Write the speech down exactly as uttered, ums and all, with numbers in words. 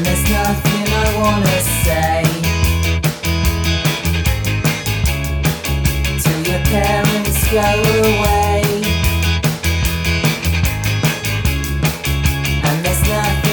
there's nothing I wanna say till your parents go away. And there's nothing